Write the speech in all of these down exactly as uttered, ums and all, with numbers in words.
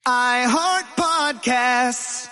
I Heart Podcasts.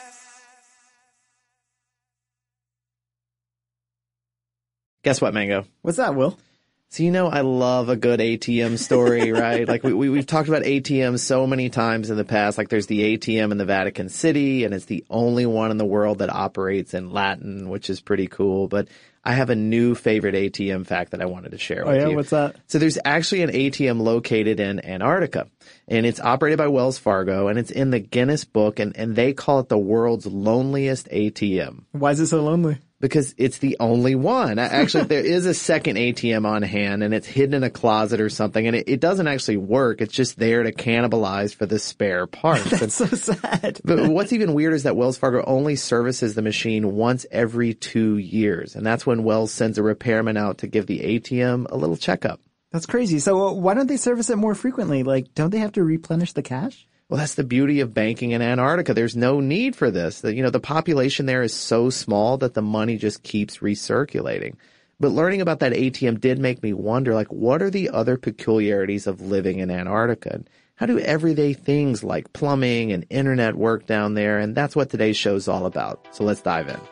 Guess what, Mango? What's that, Will? So, you know, I love a good A T M story, right? Like, we, we, we've talked about A T Ms so many times in the past. Like, there's the A T M in the Vatican City, and it's the only one in the world that operates in Latin, which is pretty cool. But I have a new favorite A T M fact that I wanted to share Oh, with yeah? you. What's that? So there's actually an A T M located in Antarctica, and it's operated by Wells Fargo, and it's in the Guinness Book, and, and they call it the world's loneliest A T M. Why is it so lonely? Because it's the only one. Actually, there is a second A T M on hand, and it's hidden in a closet or something, and it, it doesn't actually work. It's just there to cannibalize for the spare parts. That's and, so sad. But what's even weird is that Wells Fargo only services the machine once every two years, and that's when Wells sends a repairman out to give the A T M a little checkup. That's crazy. So uh, why don't they service it more frequently? Like, don't they have to replenish the cash? Well, that's the beauty of banking in Antarctica. There's no need for this. The, you know, the population there is so small that the money just keeps recirculating. But learning about that A T M did make me wonder, like, what are the other peculiarities of living in Antarctica? And how do everyday things like plumbing and internet work down there? And that's what today's show is all about. So let's dive in.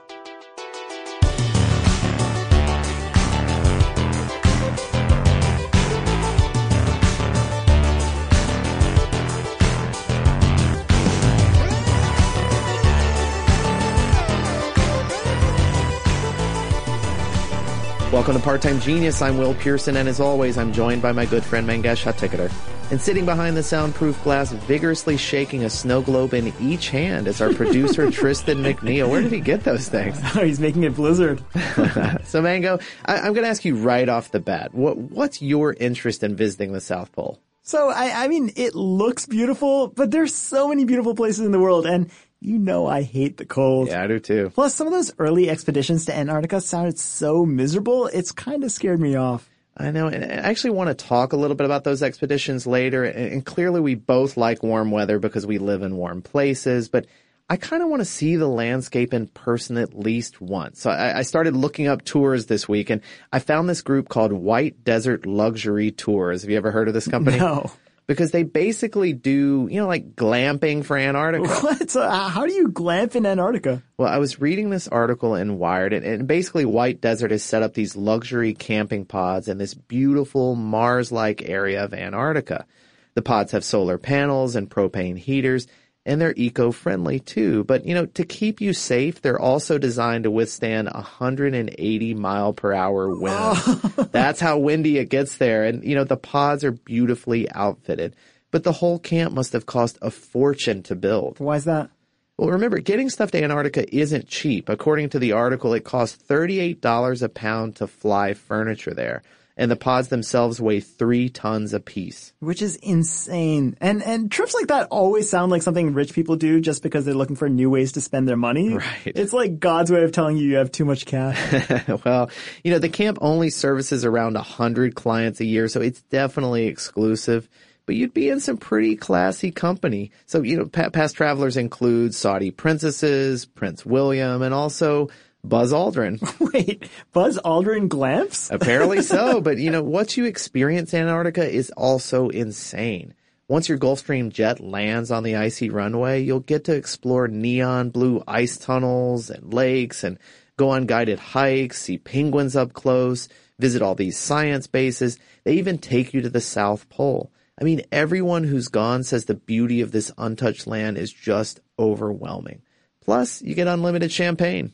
Welcome to Part-Time Genius. I'm Will Pearson, and as always, I'm joined by my good friend Mangesh Hattikudur. And sitting behind the soundproof glass, vigorously shaking a snow globe in each hand, is our producer Tristan McNeil. Where did he get those things? Oh, he's making it blizzard. So, Mango, I, I'm going to ask you right off the bat, what, what's your interest in visiting the South Pole? So, I, I mean, it looks beautiful, but there's so many beautiful places in the world, and you know I hate the cold. Yeah, I do too. Plus, some of those early expeditions to Antarctica sounded so miserable, it's kind of scared me off. I know, and I actually want to talk a little bit about those expeditions later, and, and clearly we both like warm weather because we live in warm places, but I kind of want to see the landscape in person at least once. So I, I started looking up tours this week, and I found this group called White Desert Luxury Tours. Have you ever heard of this company? No. Because they basically do, you know, like glamping for Antarctica. What? So uh, how do you glamp in Antarctica? Well, I was reading this article in Wired, and, and basically White Desert has set up these luxury camping pods in this beautiful Mars-like area of Antarctica. The pods have solar panels and propane heaters, and they're eco-friendly too. But, you know, to keep you safe, they're also designed to withstand one hundred eighty mile per hour winds. Oh. That's how windy it gets there. And, you know, the pods are beautifully outfitted. But the whole camp must have cost a fortune to build. Why is that? Well, remember, getting stuff to Antarctica isn't cheap. According to the article, it costs thirty-eight dollars a pound to fly furniture there. And the pods themselves weigh three tons apiece. Which is insane. And and trips like that always sound like something rich people do just because they're looking for new ways to spend their money. Right. It's like God's way of telling you you have too much cash. Well, you know, the camp only services around one hundred clients a year, so it's definitely exclusive. But you'd be in some pretty classy company. So, you know, past travelers include Saudi princesses, Prince William, and also Buzz Aldrin. Wait, Buzz Aldrin glamps? Apparently so, but you know, what you experience in Antarctica is also insane. Once your Gulfstream jet lands on the icy runway, you'll get to explore neon blue ice tunnels and lakes and go on guided hikes, see penguins up close, visit all these science bases. They even take you to the South Pole. I mean, everyone who's gone says the beauty of this untouched land is just overwhelming. Plus, you get unlimited champagne.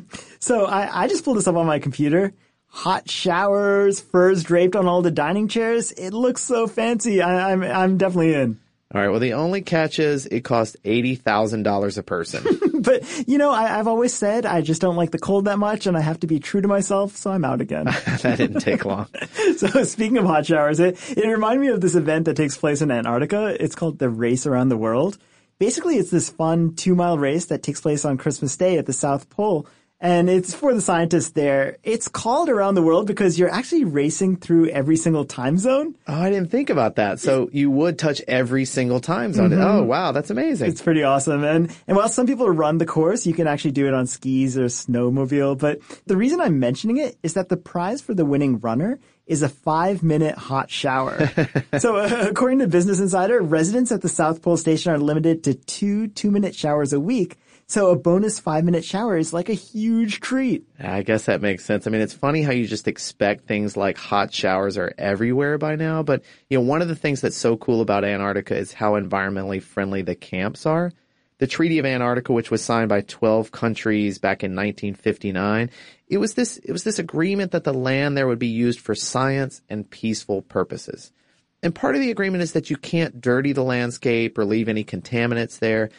So I, I just pulled this up on my computer. Hot showers, furs draped on all the dining chairs. It looks so fancy. I, I'm I'm definitely in. All right. Well, the only catch is it costs eighty thousand dollars a person. But, you know, I, I've always said I just don't like the cold that much, and I have to be true to myself, so I'm out again. That didn't take long. So speaking of hot showers, it, it reminded me of this event that takes place in Antarctica. It's called the Race Around the World. Basically, it's this fun two-mile race that takes place on Christmas Day at the South Pole. And it's for the scientists there. It's called Around the World because you're actually racing through every single time zone. Oh, I didn't think about that. So you would touch every single time zone. Mm-hmm. Oh, wow. That's amazing. It's pretty awesome. And, and while some people run the course, you can actually do it on skis or snowmobile. But the reason I'm mentioning it is that the prize for the winning runner is a five-minute hot shower. So uh, according to Business Insider, residents at the South Pole Station are limited to two two-minute showers a week. So a bonus five-minute shower is like a huge treat. I guess that makes sense. I mean, it's funny how you just expect things like hot showers are everywhere by now. But, you know, one of the things that's so cool about Antarctica is how environmentally friendly the camps are. The Treaty of Antarctica, which was signed by twelve countries back in nineteen fifty-nine, it was this, it was this agreement that the land there would be used for science and peaceful purposes. And part of the agreement is that you can't dirty the landscape or leave any contaminants there.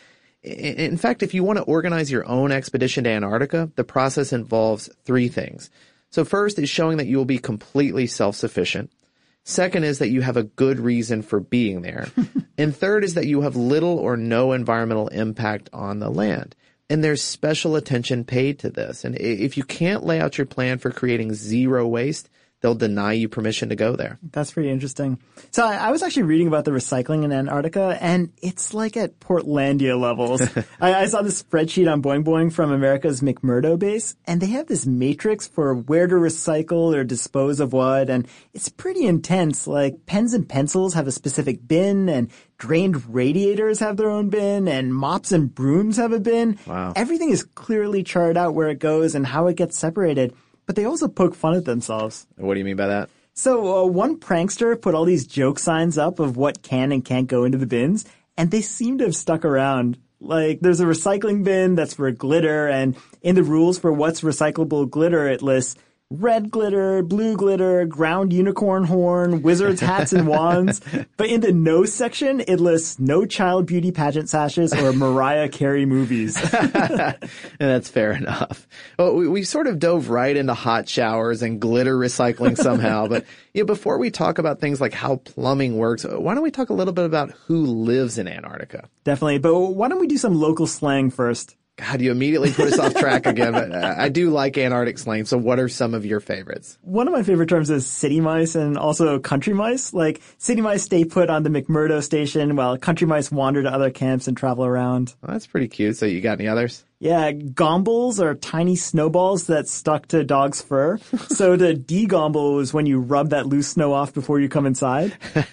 In fact, if you want to organize your own expedition to Antarctica, the process involves three things. So first is showing that you will be completely self-sufficient. Second is that you have a good reason for being there. And third is that you have little or no environmental impact on the land. And there's special attention paid to this. And if you can't lay out your plan for creating zero waste, they'll deny you permission to go there. That's pretty interesting. So I, I was actually reading about the recycling in Antarctica, and it's like at Portlandia levels. I, I saw this spreadsheet on Boing Boing from America's McMurdo base, and they have this matrix for where to recycle or dispose of what, and it's pretty intense. Like pens and pencils have a specific bin, and drained radiators have their own bin, and mops and brooms have a bin. Wow. Everything is clearly charted out where it goes and how it gets separated. But they also poke fun at themselves. What do you mean by that? So uh, one prankster put all these joke signs up of what can and can't go into the bins, and they seem to have stuck around. Like, there's a recycling bin that's for glitter, and in the rules for what's recyclable glitter, it lists red glitter, blue glitter, ground unicorn horn, wizards' hats and wands. But in the no section, it lists no child beauty pageant sashes or Mariah Carey movies. And that's fair enough. Well, we, we sort of dove right into hot showers and glitter recycling somehow. But you know, before we talk about things like how plumbing works, why don't we talk a little bit about who lives in Antarctica? Definitely. But why don't we do some local slang first? God, you immediately put us off track again, but I do like Antarctic slang. So what are some of your favorites? One of my favorite terms is city mice and also country mice. Like, city mice stay put on the McMurdo station while country mice wander to other camps and travel around. Well, that's pretty cute. So you got any others? Yeah, gombles are tiny snowballs that stuck to dog's fur. So to degomble is when you rub that loose snow off before you come inside.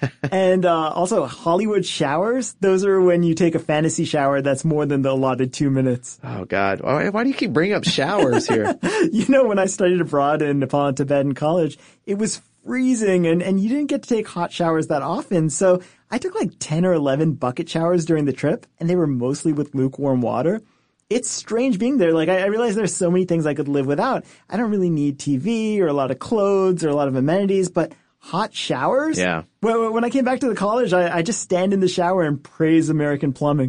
And uh, also Hollywood showers. Those are when you take a fantasy shower that's more than the allotted two minutes. Oh, God. Why, why do you keep bringing up showers here? You know, when I studied abroad in Nepal and Tibet in college, it was freezing and, and you didn't get to take hot showers that often. So I took like ten or eleven bucket showers during the trip, and they were mostly with lukewarm water. It's strange being there. Like, I, I realize there's so many things I could live without. I don't really need T V or a lot of clothes or a lot of amenities, but hot showers? Yeah. When, when I came back to the college, I, I just stand in the shower and praise American plumbing.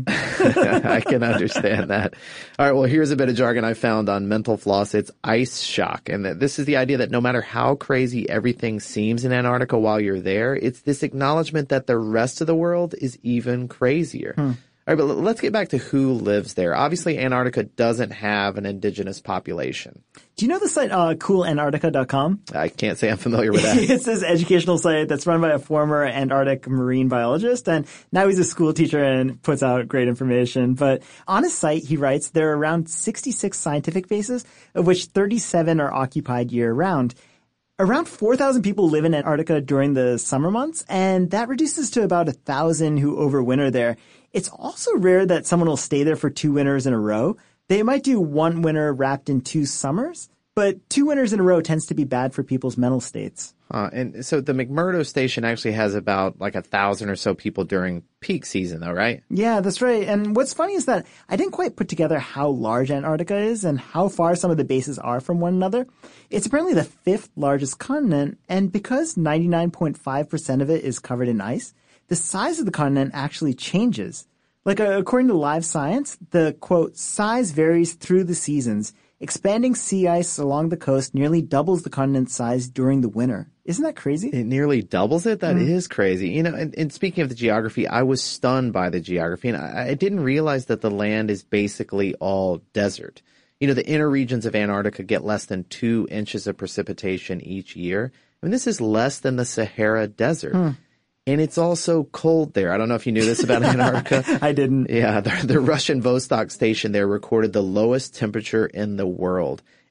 I can understand that. All right, well, here's a bit of jargon I found on Mental Floss. It's ice shock. And this is the idea that no matter how crazy everything seems in Antarctica while you're there, it's this acknowledgement that the rest of the world is even crazier. Hmm. All right, but let's get back to who lives there. Obviously, Antarctica doesn't have an indigenous population. Do you know the site uh, cool antarctica dot com? I can't say I'm familiar with that. It's this educational site that's run by a former Antarctic marine biologist, and now he's a school teacher and puts out great information. But on his site, he writes, there are around sixty-six scientific bases, of which thirty-seven are occupied year-round. Around four thousand people live in Antarctica during the summer months, and that reduces to about one thousand who overwinter there. It's also rare that someone will stay there for two winters in a row. They might do one winter wrapped in two summers, but two winters in a row tends to be bad for people's mental states. Uh, and so the McMurdo station actually has about like a thousand or so people during peak season though, right? Yeah, that's right. And what's funny is that I didn't quite put together how large Antarctica is and how far some of the bases are from one another. It's apparently the fifth largest continent, and because ninety-nine point five percent of it is covered in ice, the size of the continent actually changes. Like, uh, according to Live Science, the, quote, size varies through the seasons. Expanding sea ice along the coast nearly doubles the continent's size during the winter. Isn't that crazy? It nearly doubles it? That Mm. is crazy. You know, and, and speaking of the geography, I was stunned by the geography, and I, I didn't realize that the land is basically all desert. You know, the inner regions of Antarctica get less than two inches of precipitation each year. I mean, this is less than the Sahara Desert. Hmm. And it's also cold there. I don't know if you knew this about Antarctica. I didn't. Yeah, the, the Russian Vostok station there recorded the lowest temperature in the world.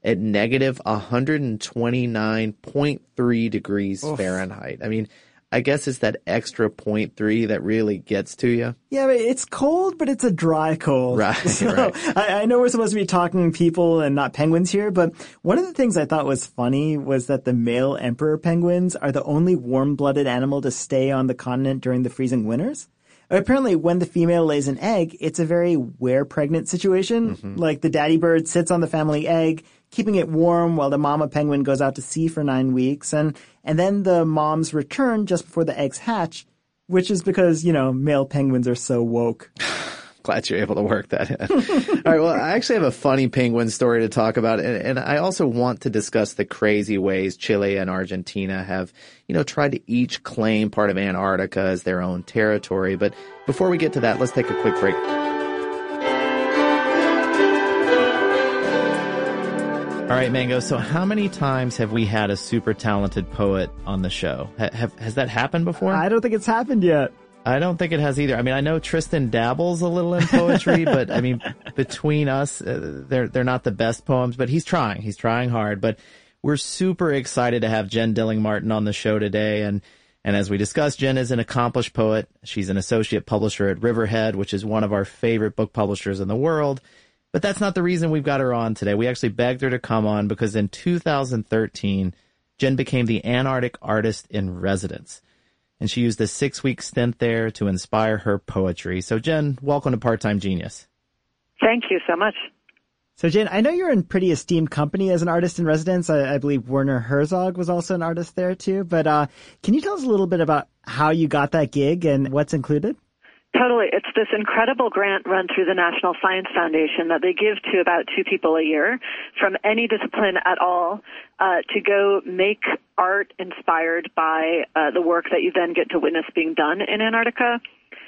at negative one hundred twenty-nine point three degrees Oof. Fahrenheit. I mean, I guess it's that extra point three that really gets to you. Yeah, but it's cold, but it's a dry cold. Right, so right. I, I know we're supposed to be talking people and not penguins here, but one of the things I thought was funny was that the male emperor penguins are the only warm-blooded animal to stay on the continent during the freezing winters. Apparently, when the female lays an egg, it's a very wear-pregnant situation. Mm-hmm. Like the daddy bird sits on the family egg, keeping it warm while the mama penguin goes out to sea for nine weeks. And, and then the moms return just before the eggs hatch, which is because, you know, male penguins are so woke. Glad you're able to work that in. All right, well, I actually have a funny penguin story to talk about, and, and I also want to discuss the crazy ways Chile and Argentina have, you know, tried to each claim part of Antarctica as their own territory. But before we get to that, let's take a quick break. All right, Mango, so how many times have we had a super talented poet on the show? Ha- have, has that happened before? I don't think it's happened yet. I don't think it has either. I mean, I know Tristan dabbles a little in poetry, but I mean, between us, uh, they're they're not the best poems, but he's trying. He's trying hard. But we're super excited to have Jen Dilling Martin on the show today. And and as we discussed, Jen is an accomplished poet. She's an associate publisher at Riverhead, which is one of our favorite book publishers in the world. But that's not the reason we've got her on today. We actually begged her to come on because in two thousand thirteen, Jen became the Antarctic Artist in Residence. And she used a six-week stint there to inspire her poetry. So, Jen, welcome to Part-Time Genius. Thank you so much. So, Jen, I know you're in pretty esteemed company as an artist in residence. I, I believe Werner Herzog was also an artist there, too. But uh, can you tell us a little bit about how you got that gig and what's included? Totally. It's this incredible grant run through the National Science Foundation that they give to about two people a year from any discipline at all uh, to go make art inspired by uh, the work that you then get to witness being done in Antarctica.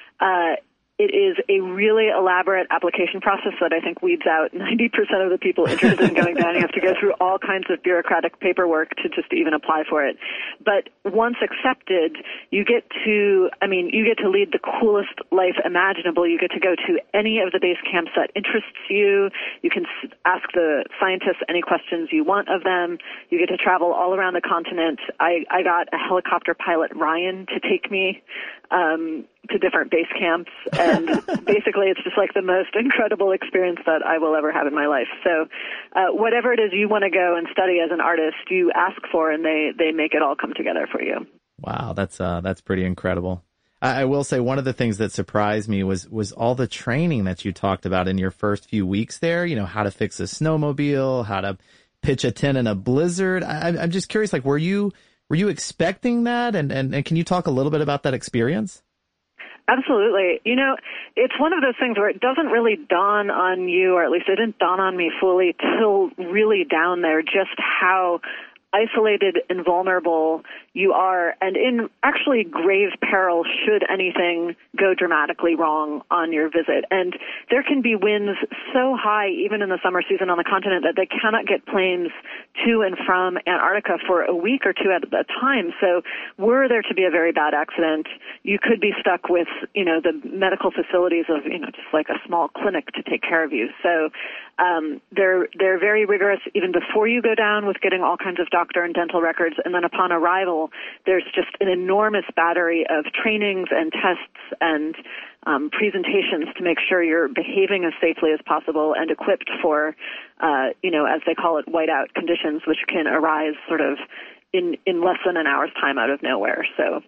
Uh, It is a really elaborate application process that I think weeds out ninety percent of the people interested in going down. You have to go through all kinds of bureaucratic paperwork to just even apply for it. But once accepted, you get to, I mean, you get to lead the coolest life imaginable. You get to go to any of the base camps that interests you. You can ask the scientists any questions you want of them. You get to travel all around the continent. I, I got a helicopter pilot, Ryan, to take me um, to different base camps. And basically, it's just like the most incredible experience that I will ever have in my life. So uh, whatever it is you want to go and study as an artist, you ask for, and they, they make it all come together for you. Wow, that's uh, that's pretty incredible. I, I will say one of the things that surprised me was was all the training that you talked about in your first few weeks there. You know, how to fix a snowmobile, how to pitch a tent in a blizzard. I, I'm just curious, like, were you were you expecting that? And, and, and can you talk a little bit about that experience? Absolutely. You know, it's one of those things where it doesn't really dawn on you, or at least it didn't dawn on me fully till really down there, just how isolated and vulnerable you are, and in actually grave peril should anything go dramatically wrong on your visit. And there can be winds so high, even in the summer season on the continent, that they cannot get planes to and from Antarctica for a week or two at a time. So were there to be a very bad accident, you could be stuck with, you know, the medical facilities of, you know, just like a small clinic to take care of you. So um, they're they're very rigorous even before you go down with getting all kinds of doctor and dental records. And then upon arrival, there's just an enormous battery of trainings and tests and um, presentations to make sure you're behaving as safely as possible and equipped for, uh, you know, as they call it, whiteout conditions, which can arise sort of in, in less than an hour's time out of nowhere. So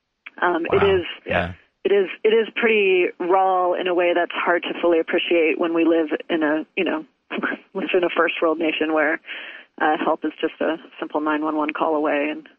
um, wow. it is... Yeah. It is it is pretty raw in a way that's hard to fully appreciate when we live in a, you know, live in a first world nation where uh, help is just a simple nine one one call away. And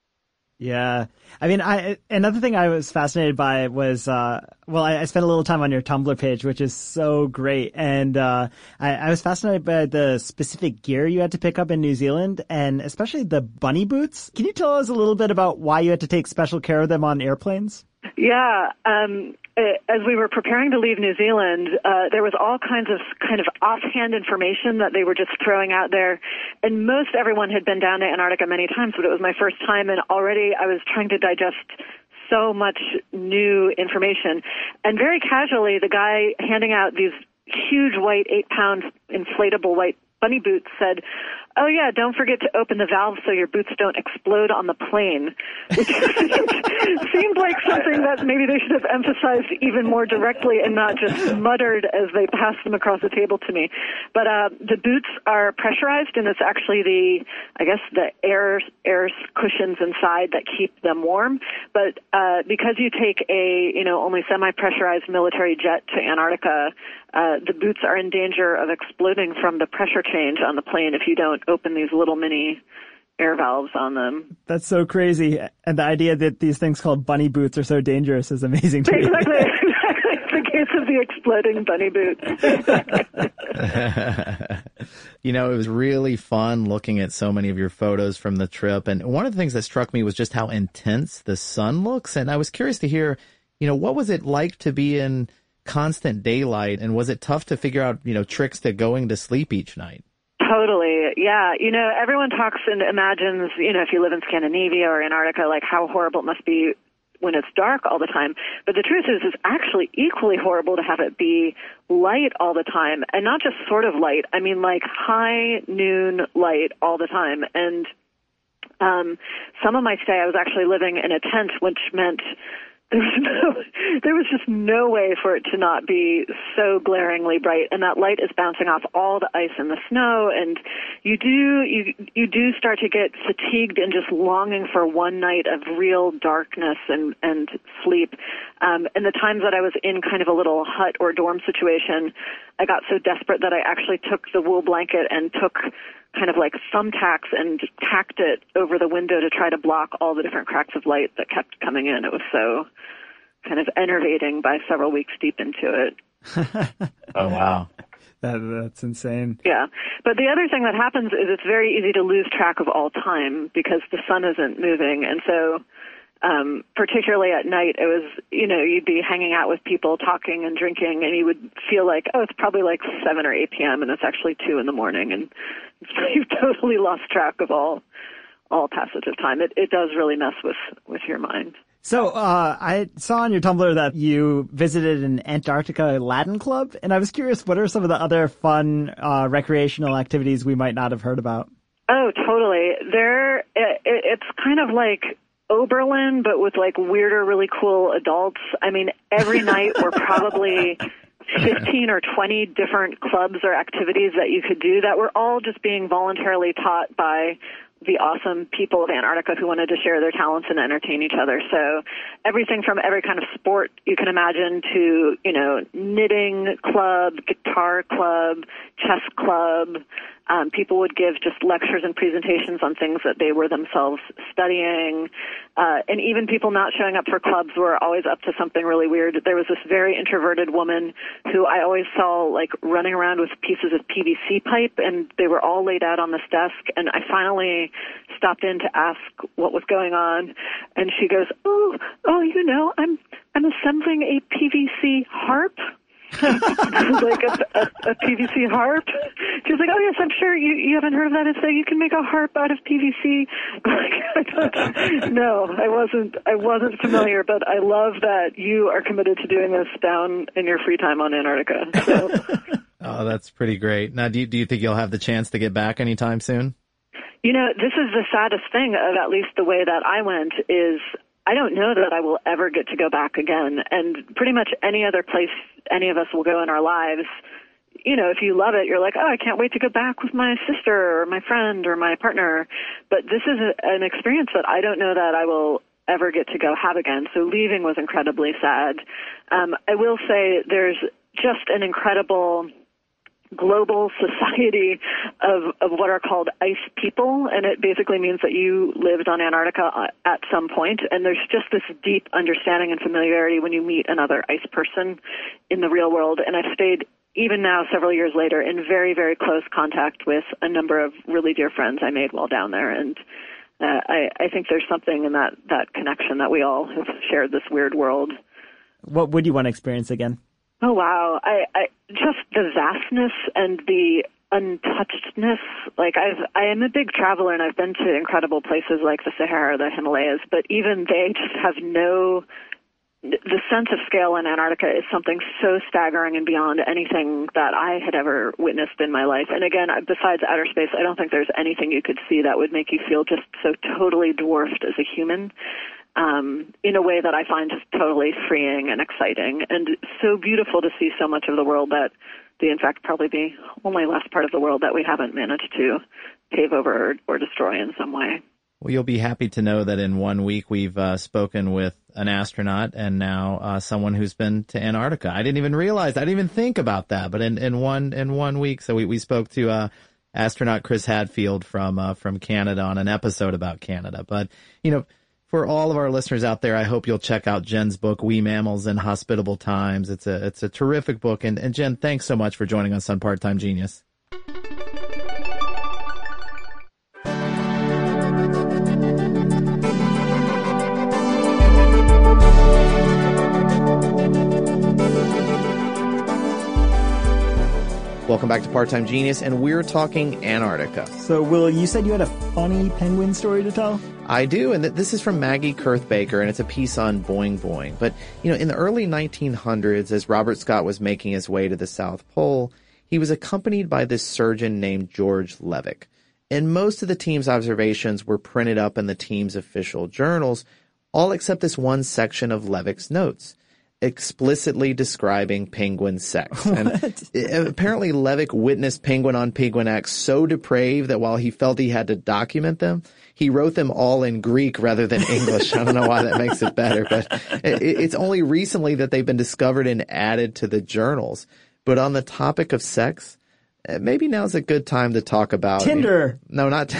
yeah, I mean, I another thing I was fascinated by was, uh, well, I, I spent a little time on your Tumblr page, which is so great, and uh, I, I was fascinated by the specific gear you had to pick up in New Zealand, and especially the bunny boots. Can you tell us a little bit about why you had to take special care of them on airplanes? Yeah, um, as we were preparing to leave New Zealand, uh, there was all kinds of kind of offhand information that they were just throwing out there. And most everyone had been down to Antarctica many times, but it was my first time, and already I was trying to digest so much new information. And very casually, the guy handing out these huge white eight-pound inflatable white Bunny Boots said, "Oh yeah, don't forget to open the valve so your boots don't explode on the plane," which seemed, seemed like something that maybe they should have emphasized even more directly and not just muttered as they passed them across the table to me. But uh, the boots are pressurized, and it's actually the, I guess, the air air cushions inside that keep them warm. But uh, because you take a, you know, only semi-pressurized military jet to Antarctica, uh, the boots are in danger of exploding from the pressure change on the plane if you don't open these little mini air valves on them. That's so crazy. And the idea that these things called bunny boots are so dangerous is amazing to me. Exactly. It's the case of the exploding bunny boots. You know, it was really fun looking at so many of your photos from the trip. And one of the things that struck me was just how intense the sun looks. And I was curious to hear, you know, what was it like to be in constant daylight? And was it tough to figure out, you know, tricks to going to sleep each night? Totally. Yeah. You know, everyone talks and imagines, you know, if you live in Scandinavia or Antarctica, like how horrible it must be when it's dark all the time. But the truth is, it's actually equally horrible to have it be light all the time, and not just sort of light. I mean, like high noon light all the time. And um, some of my stay, I was actually living in a tent, which meant there was no, there was just no way for it to not be so glaringly bright, and that light is bouncing off all the ice and the snow, and you do you you do start to get fatigued and just longing for one night of real darkness and and sleep. Um, and the times that I was in kind of a little hut or dorm situation, I got so desperate that I actually took the wool blanket and took kind of like thumbtacks and tacked it over the window to try to block all the different cracks of light that kept coming in. It was so kind of enervating by several weeks deep into it. Oh, wow. That, that's insane. Yeah. But the other thing that happens is it's very easy to lose track of all time because the sun isn't moving. And so um, particularly at night, it was, you know, you'd be hanging out with people talking and drinking, and you would feel like, oh, it's probably like seven or eight p.m., and it's actually two in the morning. And you've totally lost track of all all passage of time. It it does really mess with, with your mind. So uh, I saw on your Tumblr that you visited an Antarctica Latin club, and I was curious, what are some of the other fun uh, recreational activities we might not have heard about? Oh, totally. There, it, it's kind of like Oberlin, but with like weirder, really cool adults. I mean, every night were probably fifteen or twenty different clubs or activities that you could do that were all just being voluntarily taught by the awesome people of Antarctica who wanted to share their talents and entertain each other. So everything from every kind of sport you can imagine to, you know, knitting club, guitar club, chess club. Um, people would give just lectures and presentations on things that they were themselves studying. Uh, and even people not showing up for clubs were always up to something really weird. There was this very introverted woman who I always saw like running around with pieces of P V C pipe, and they were all laid out on this desk. And I finally stopped in to ask what was going on. And she goes, oh, oh, you know, I'm, I'm assembling a P V C harp. like a, a, a P V C harp. She was like, oh yes, I'm sure you, you haven't heard of that. It's so you can make a harp out of P V C. Like, I don't, no, I wasn't, I wasn't familiar, but I love that you are committed to doing this down in your free time on Antarctica. So. Oh, that's pretty great. Now, do you, do you think you'll have the chance to get back anytime soon? You know, this is the saddest thing of at least the way that I went is I don't know that I will ever get to go back again. And pretty much any other place any of us will go in our lives, you know, if you love it, you're like, oh, I can't wait to go back with my sister or my friend or my partner. But this is a, an experience that I don't know that I will ever get to go have again. So leaving was incredibly sad. Um, I will say there's just an incredible global society of, of what are called ice people, and it basically means that you lived on Antarctica at some point, and there's just this deep understanding and familiarity when you meet another ice person in the real world. And I've stayed, even now several years later, in very, very close contact with a number of really dear friends I made while down there, and uh, I, I think there's something in that, that connection that we all have shared this weird world. What would you want to experience again? Oh, wow. I, I just the vastness and the untouchedness. Like, I've, I am a big traveler, and I've been to incredible places like the Sahara, the Himalayas, but even they just have no the sense of scale in Antarctica is something so staggering and beyond anything that I had ever witnessed in my life. And again, besides outer space, I don't think there's anything you could see that would make you feel just so totally dwarfed as a human, um, in a way that I find just totally freeing and exciting, and so beautiful to see so much of the world that the, in fact, probably the only last part of the world that we haven't managed to pave over or, or destroy in some way. Well, you'll be happy to know that in one week we've uh, spoken with an astronaut and now uh, someone who's been to Antarctica. I didn't even realize, I didn't even think about that, but in, in one in one week, so we, we spoke to uh, astronaut Chris Hadfield from uh, from Canada on an episode about Canada. But, you know, for all of our listeners out there, I hope you'll check out Jen's book, We Mammals in Hospitable Times. It's a it's a terrific book. And, and Jen, thanks so much for joining us on Part-Time Genius. Welcome back to Part-Time Genius, and we're talking Antarctica. So, Will, you said you had a funny penguin story to tell? I do, and th- this is from Maggie Kurth-Baker, and it's a piece on Boing Boing. But, you know, in the early nineteen hundreds, as Robert Scott was making his way to the South Pole, he was accompanied by this surgeon named George Levick. And most of the team's observations were printed up in the team's official journals, all except this one section of Levick's notes, explicitly describing penguin sex. And apparently Levick witnessed penguin-on-penguin acts so depraved that while he felt he had to document them, he wrote them all in Greek rather than English. I don't know why that makes it better, but it's only recently that they've been discovered and added to the journals. But on the topic of sex, maybe now's a good time to talk about Tinder. No, not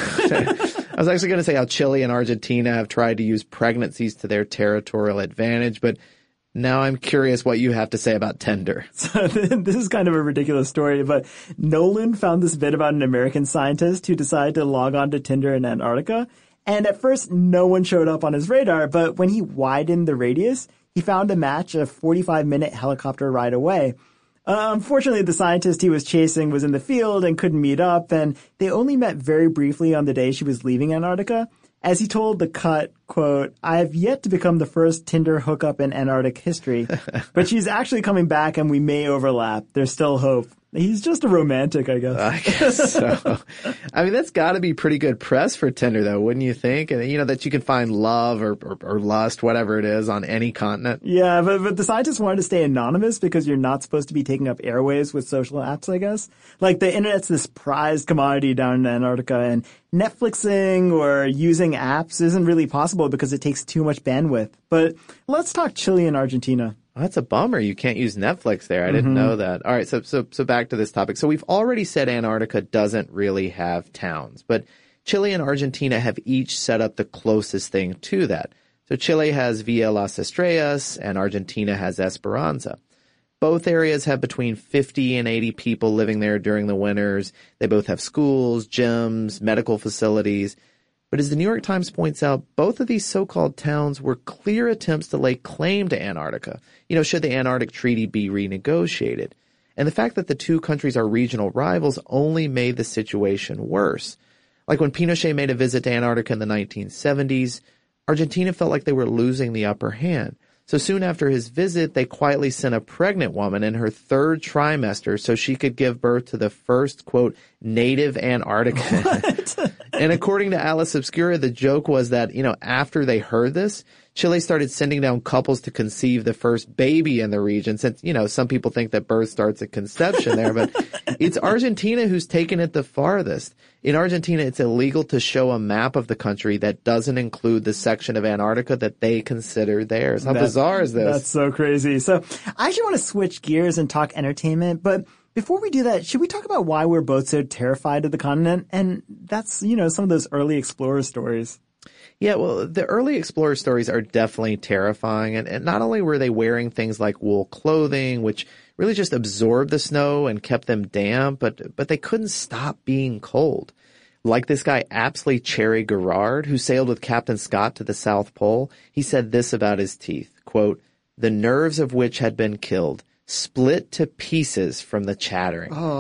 I was actually going to say how Chile and Argentina have tried to use pregnancies to their territorial advantage, but now I'm curious what you have to say about Tinder. So this is kind of a ridiculous story, but Nolan found this bit about an American scientist who decided to log on to Tinder in Antarctica. And at first, no one showed up on his radar, but when he widened the radius, he found a match a forty-five minute helicopter ride away. Uh, unfortunately, the scientist he was chasing was in the field and couldn't meet up, and they only met very briefly on the day she was leaving Antarctica. As he told The Cut, quote, "I have yet to become the first Tinder hookup in Antarctic history, but she's actually coming back and we may overlap. There's still hope." He's just a romantic, I guess. I guess so. I mean, that's got to be pretty good press for Tinder, though, wouldn't you think? And, you know, that you can find love or, or, or lust, whatever it is, on any continent. Yeah, but, but the scientists wanted to stay anonymous because you're not supposed to be taking up airwaves with social apps, I guess. Like, the internet's this prized commodity down in Antarctica, and Netflixing or using apps isn't really possible because it takes too much bandwidth. But let's talk Chile and Argentina. Oh, that's a bummer. You can't use Netflix there. I didn't mm-hmm. know that. All right. So, so, so back to this topic. So we've already said Antarctica doesn't really have towns, but Chile and Argentina have each set up the closest thing to that. So Chile has Villa Las Estrellas and Argentina has Esperanza. Both areas have between fifty and eighty people living there during the winters. They both have schools, gyms, medical facilities. But as the New York Times points out, both of these so-called towns were clear attempts to lay claim to Antarctica, you know, should the Antarctic Treaty be renegotiated. And the fact that the two countries are regional rivals only made the situation worse. Like when Pinochet made a visit to Antarctica in the nineteen seventies, Argentina felt like they were losing the upper hand. So soon after his visit, they quietly sent a pregnant woman in her third trimester so she could give birth to the first, quote, native Antarctican. And according to Alice Obscura, the joke was that, you know, after they heard this, Chile started sending down couples to conceive the first baby in the region, since, you know, some people think that birth starts at conception there, but it's Argentina who's taken it the farthest. In Argentina, it's illegal to show a map of the country that doesn't include the section of Antarctica that they consider theirs. How that, bizarre is this? That's so crazy. So I actually want to switch gears and talk entertainment, but before we do that, should we talk about why we're both so terrified of the continent? And that's, you know, some of those early explorer stories. Yeah, well, the early explorer stories are definitely terrifying. And, and not only were they wearing things like wool clothing, which really just absorbed the snow and kept them damp, but but they couldn't stop being cold. Like this guy, Apsley Cherry Garrard, who sailed with Captain Scott to the South Pole, he said this about his teeth, quote, "The nerves of which had been killed, split to pieces from the chattering." Oh.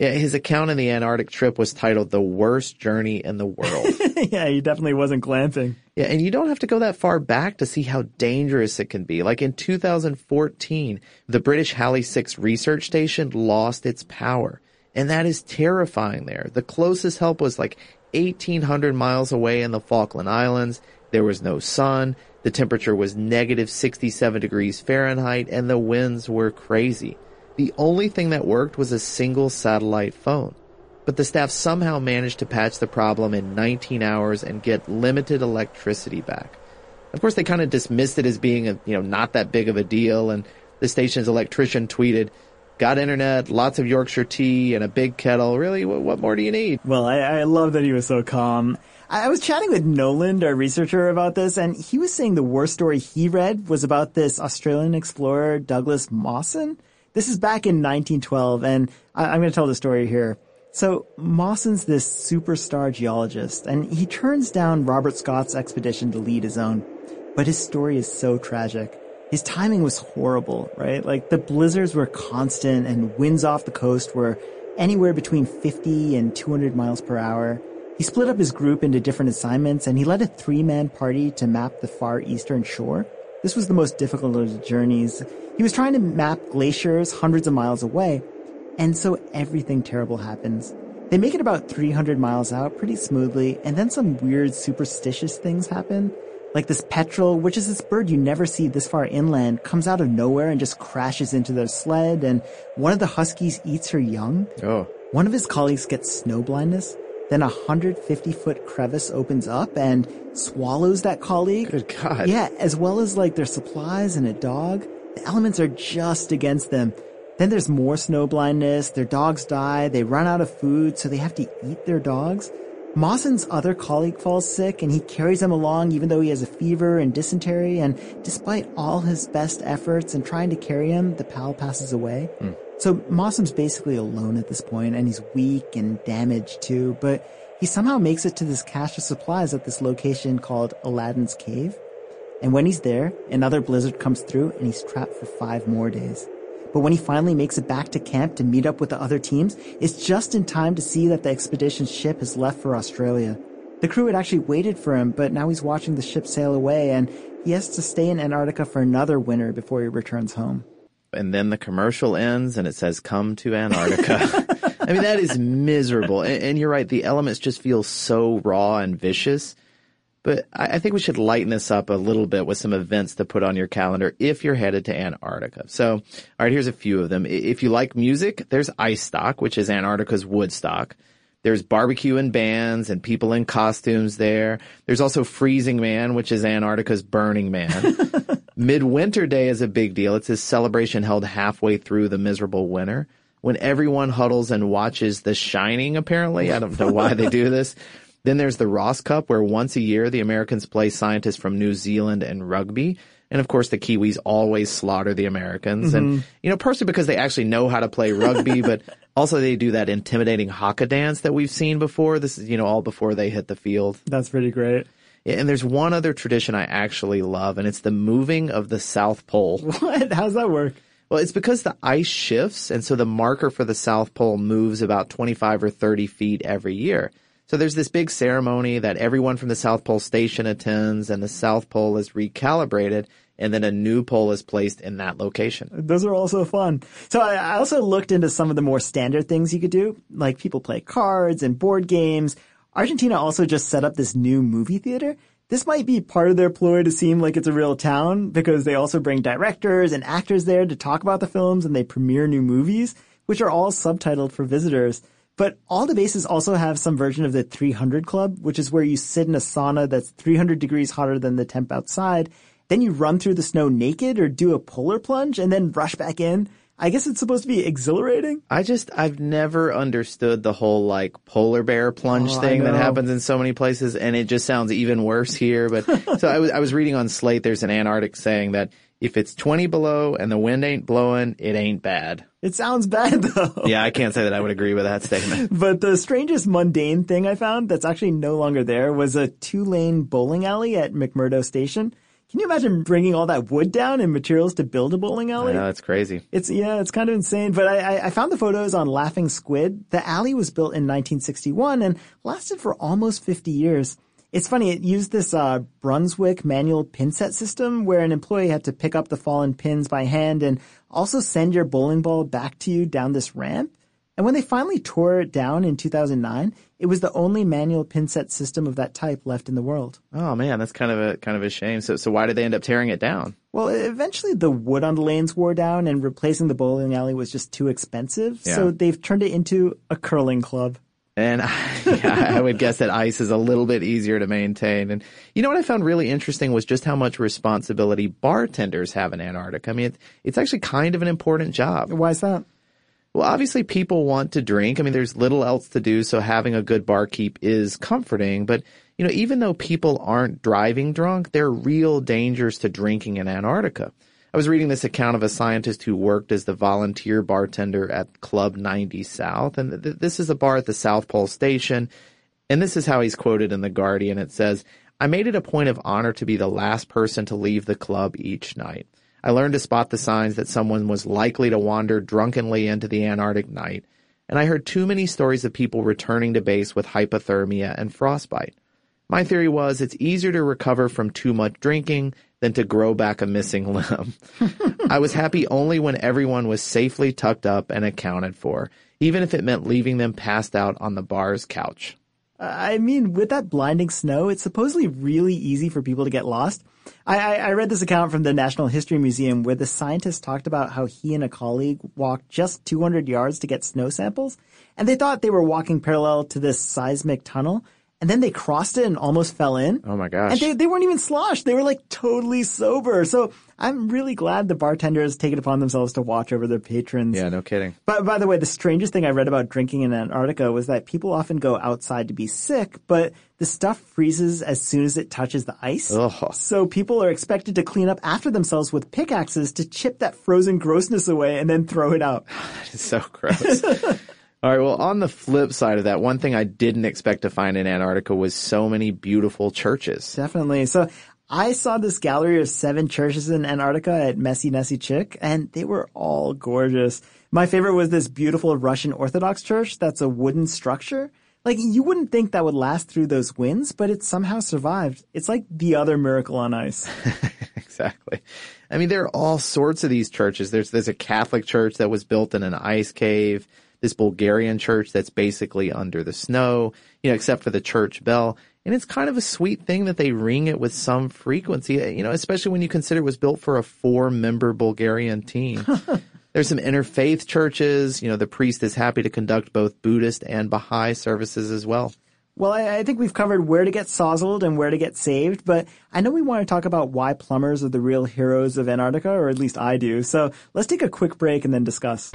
Yeah, his account of the Antarctic trip was titled The Worst Journey in the World. Yeah, he definitely wasn't glamping. Yeah, and you don't have to go that far back to see how dangerous it can be. Like in two thousand fourteen, the British Halley six research station lost its power. And that is terrifying there. The closest help was like eighteen hundred miles away in the Falkland Islands. There was no sun. The temperature was negative sixty-seven degrees Fahrenheit, and the winds were crazy. The only thing that worked was a single satellite phone. But the staff somehow managed to patch the problem in nineteen hours and get limited electricity back. Of course, they kind of dismissed it as being a, you know, not that big of a deal, and the station's electrician tweeted, "Got internet, lots of Yorkshire tea, and a big kettle. Really, what, what more do you need?" Well, I, I love that he was so calm. I, I was chatting with Noland, our researcher, about this, and he was saying the worst story he read was about this Australian explorer, Douglas Mawson. This is back in nineteen twelve, and I, I'm going to tell the story here. So Mawson's this superstar geologist, and he turns down Robert Scott's expedition to lead his own. But his story is so tragic. His timing was horrible, right? Like, the blizzards were constant, and winds off the coast were anywhere between fifty and two hundred miles per hour. He split up his group into different assignments, and he led a three-man party to map the far eastern shore. This was the most difficult of the journeys. He was trying to map glaciers hundreds of miles away, and so everything terrible happens. They make it about three hundred miles out pretty smoothly, and then some weird superstitious things happen. Like this petrel, which is this bird you never see this far inland, comes out of nowhere and just crashes into their sled, and one of the huskies eats her young. Oh. One of his colleagues gets snow blindness. Then a one hundred fifty foot crevice opens up and swallows that colleague. Good God. Yeah, as well as like their supplies and a dog. The elements are just against them. Then there's more snow blindness. Their dogs die. They run out of food, so they have to eat their dogs. Mawson's other colleague falls sick, and he carries him along even though he has a fever and dysentery. And despite all his best efforts in trying to carry him, the pal passes away. Mm. So Mawson's basically alone at this point, and he's weak and damaged too. But he somehow makes it to this cache of supplies at this location called Aladdin's Cave. And when he's there, another blizzard comes through, and he's trapped for five more days. But when he finally makes it back to camp to meet up with the other teams, it's just in time to see that the expedition's ship has left for Australia. The crew had actually waited for him, but now he's watching the ship sail away, and he has to stay in Antarctica for another winter before he returns home. And then the commercial ends, and it says, "Come to Antarctica." I mean, that is miserable. And, and you're right, the elements just feel so raw and vicious. But I think we should lighten this up a little bit with some events to put on your calendar if you're headed to Antarctica. So, all right, here's a few of them. If you like music, there's Ice Stock, which is Antarctica's Woodstock. There's barbecue and bands and people in costumes there. There's also Freezing Man, which is Antarctica's Burning Man. Midwinter Day is a big deal. It's a celebration held halfway through the miserable winter when everyone huddles and watches The Shining, apparently. I don't know why they do this. Then there's the Ross Cup, where once a year the Americans play scientists from New Zealand and rugby. And, of course, the Kiwis always slaughter the Americans. Mm-hmm. And, you know, partially because they actually know how to play rugby, but also they do that intimidating haka dance that we've seen before. This is, you know, all before they hit the field. That's pretty great. Yeah, and there's one other tradition I actually love, and it's the moving of the South Pole. What? How's that work? Well, it's because the ice shifts, and so the marker for the South Pole moves about twenty-five or thirty feet every year. So there's this big ceremony that everyone from the South Pole Station attends, and the South Pole is recalibrated, and then a new pole is placed in that location. Those are also fun. So I also looked into some of the more standard things you could do, like people play cards and board games. Argentina also just set up this new movie theater. This might be part of their ploy to seem like it's a real town, because they also bring directors and actors there to talk about the films, and they premiere new movies, which are all subtitled for visitors. But all the bases also have some version of the three hundred Club, which is where you sit in a sauna that's three hundred degrees hotter than the temp outside. Then you run through the snow naked or do a polar plunge and then rush back in. I guess it's supposed to be exhilarating. I just, I've never understood the whole like polar bear plunge oh, thing that happens in so many places, and it just sounds even worse here. But so I was, I was reading on Slate, there's an Antarctic saying that if it's twenty below and the wind ain't blowing, it ain't bad. It sounds bad, though. Yeah, I can't say that I would agree with that statement. But the strangest mundane thing I found that's actually no longer there was a two-lane bowling alley at McMurdo Station. Can you imagine bringing all that wood down and materials to build a bowling alley? I know, it's crazy. It's, yeah, it's kind of insane. But I, I found the photos on Laughing Squid. The alley was built in nineteen sixty-one and lasted for almost fifty years. It's funny, it used this uh Brunswick manual pin set system where an employee had to pick up the fallen pins by hand and also send your bowling ball back to you down this ramp. And when they finally tore it down in two thousand nine, it was the only manual pin set system of that type left in the world. Oh man, that's kind of a kind of a shame. So so why did they end up tearing it down? Well, eventually the wood on the lanes wore down and replacing the bowling alley was just too expensive. Yeah. So they've turned it into a curling club. And yeah, I would guess that ice is a little bit easier to maintain. And you know what I found really interesting was just how much responsibility bartenders have in Antarctica. I mean, it, it's actually kind of an important job. Why is that? Well, obviously people want to drink. I mean, there's little else to do, so having a good barkeep is comforting. But, you know, even though people aren't driving drunk, there are real dangers to drinking in Antarctica. I was reading this account of a scientist who worked as the volunteer bartender at Club ninety South, and th- this is a bar at the South Pole Station, and this is how he's quoted in The Guardian. It says, "I made it a point of honor to be the last person to leave the club each night. I learned to spot the signs that someone was likely to wander drunkenly into the Antarctic night, and I heard too many stories of people returning to base with hypothermia and frostbite. My theory was it's easier to recover from too much drinking than to grow back a missing limb. I was happy only when everyone was safely tucked up and accounted for, even if it meant leaving them passed out on the bar's couch." I mean, with that blinding snow, it's supposedly really easy for people to get lost. I, I, I read this account from the National History Museum where the scientist talked about how he and a colleague walked just two hundred yards to get snow samples, and they thought they were walking parallel to this seismic tunnel. And then they crossed it and almost fell in. Oh my gosh. And they, they weren't even sloshed. They were like totally sober. So I'm really glad the bartenders take it upon themselves to watch over their patrons. Yeah, no kidding. But by the way, the strangest thing I read about drinking in Antarctica was that people often go outside to be sick, but the stuff freezes as soon as it touches the ice. Ugh. So people are expected to clean up after themselves with pickaxes to chip that frozen grossness away and then throw it out. That is so gross. All right, well, on the flip side of that, one thing I didn't expect to find in Antarctica was so many beautiful churches. Definitely. So I saw this gallery of seven churches in Antarctica at Messy Nessie Chick, and they were all gorgeous. My favorite was this beautiful Russian Orthodox church that's a wooden structure. Like, you wouldn't think that would last through those winds, but it somehow survived. It's like the other miracle on ice. Exactly. I mean, there are all sorts of these churches. There's, there's a Catholic church that was built in an ice cave. This Bulgarian church that's basically under the snow, you know, except for the church bell. And it's kind of a sweet thing that they ring it with some frequency, you know, especially when you consider it was built for a four-member Bulgarian team. There's some interfaith churches. You know, the priest is happy to conduct both Buddhist and Baha'i services as well. Well, I, I think we've covered where to get sozzled and where to get saved, but I know we want to talk about why plumbers are the real heroes of Antarctica, or at least I do. So let's take a quick break and then discuss.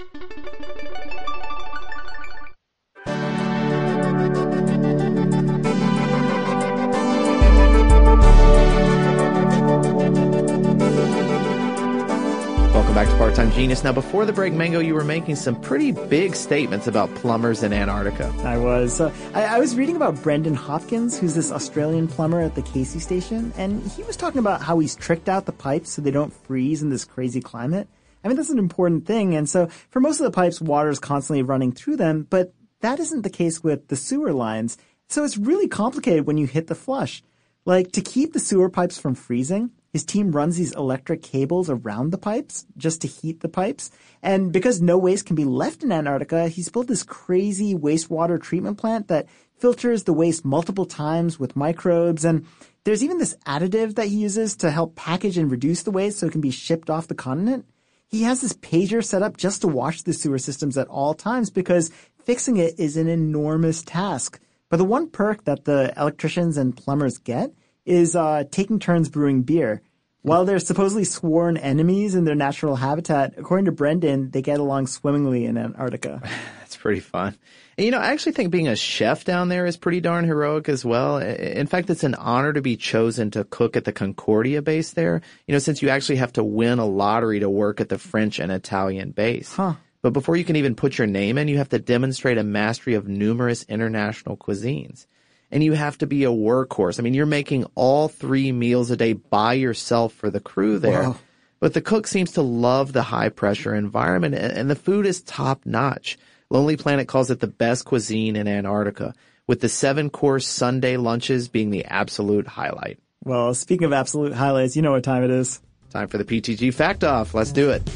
Back to Part-Time Genius. Now, before the break, Mango, you were making some pretty big statements about plumbers in Antarctica. I was. Uh, I, I was reading about Brendan Hopkins, who's this Australian plumber at the Casey Station, and he was talking about how he's tricked out the pipes so they don't freeze in this crazy climate. I mean, that's an important thing, and so for most of the pipes, water is constantly running through them, but that isn't the case with the sewer lines. So it's really complicated when you hit the flush. Like, to keep the sewer pipes from freezing, his team runs these electric cables around the pipes just to heat the pipes. And because no waste can be left in Antarctica, he's built this crazy wastewater treatment plant that filters the waste multiple times with microbes. And there's even this additive that he uses to help package and reduce the waste so it can be shipped off the continent. He has this pager set up just to watch the sewer systems at all times because fixing it is an enormous task. But the one perk that the electricians and plumbers get is uh taking turns brewing beer. While they're supposedly sworn enemies in their natural habitat, according to Brendan, they get along swimmingly in Antarctica. That's pretty fun. And, you know, I actually think being a chef down there is pretty darn heroic as well. In fact, it's an honor to be chosen to cook at the Concordia base there, you know, since you actually have to win a lottery to work at the French and Italian base. Huh. But before you can even put your name in, you have to demonstrate a mastery of numerous international cuisines. and you have to be a workhorse. I mean, you're making all three meals a day by yourself for the crew there. Wow. But the cook seems to love the high-pressure environment, and the food is top-notch. Lonely Planet calls it the best cuisine in Antarctica, with the seven-course Sunday lunches being the absolute highlight. Well, speaking of absolute highlights, you know what time it is. Time for the P T G Fact Off. Let's do it.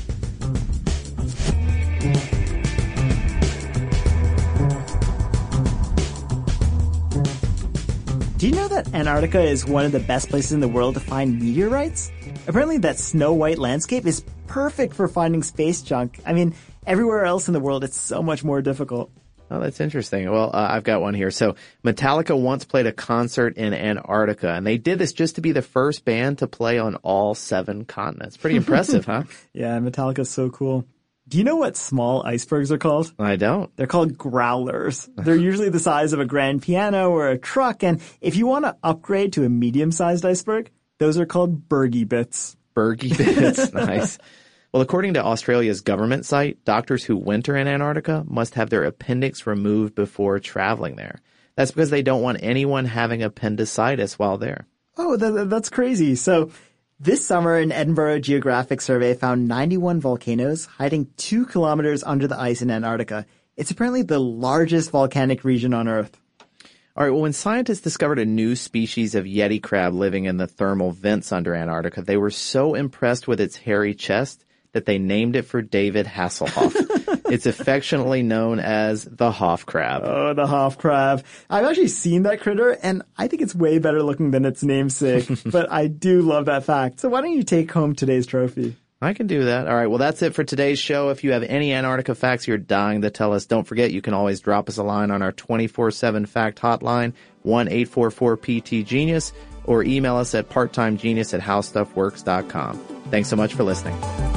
Do you know that Antarctica is one of the best places in the world to find meteorites? Apparently that snow-white landscape is perfect for finding space junk. I mean, everywhere else in the world, it's so much more difficult. Oh, that's interesting. Well, uh, I've got one here. So Metallica once played a concert in Antarctica, and they did this just to be the first band to play on all seven continents. Pretty impressive, huh? Yeah, Metallica's so cool. Do you know what small icebergs are called? I don't. They're called growlers. They're usually the size of a grand piano or a truck, and if you want to upgrade to a medium-sized iceberg, those are called Bergy bits. Bergy bits. Nice. Well, according to Australia's government site, doctors who winter in Antarctica must have their appendix removed before traveling there. That's because they don't want anyone having appendicitis while there. Oh, that, that's crazy. So this summer, an Edinburgh Geographic survey found ninety-one volcanoes hiding two kilometers under the ice in Antarctica. It's apparently the largest volcanic region on Earth. All right, well, when scientists discovered a new species of Yeti crab living in the thermal vents under Antarctica, they were so impressed with its hairy chest that they named it for David Hasselhoff. It's affectionately known as the Hoff crab. Oh, the Hoff crab. I've actually seen that critter, and I think it's way better looking than its namesake, but I do love that fact. So why don't you take home today's trophy? I can do that. All right, well, that's it for today's show. If you have any Antarctica facts you're dying to tell us, don't forget you can always drop us a line on our twenty-four seven fact hotline, one eight four four P T Genius, or email us at parttimegenius at howstuffworks dot com. Thanks so much for listening.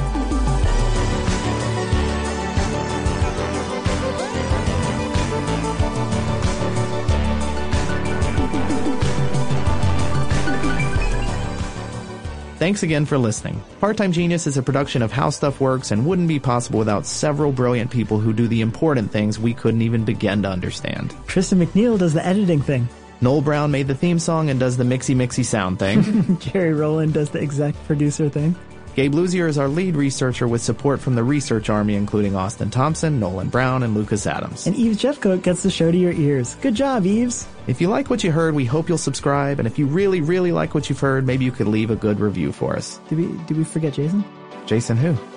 Thanks again for listening. Part-Time Genius is a production of How Stuff Works and wouldn't be possible without several brilliant people who do the important things we couldn't even begin to understand. Tristan McNeil does the editing thing. Noel Brown made the theme song and does the mixy mixy sound thing. Jerry Rowland does the exec producer thing. Gabe Luzier is our lead researcher with support from the research army, including Austin Thompson, Nolan Brown, and Lucas Adams. And Eves Jeffcoat gets the show to your ears. Good job, Eves. If you like what you heard, we hope you'll subscribe. And if you really, really like what you've heard, maybe you could leave a good review for us. Did we, did we forget Jason? Jason who?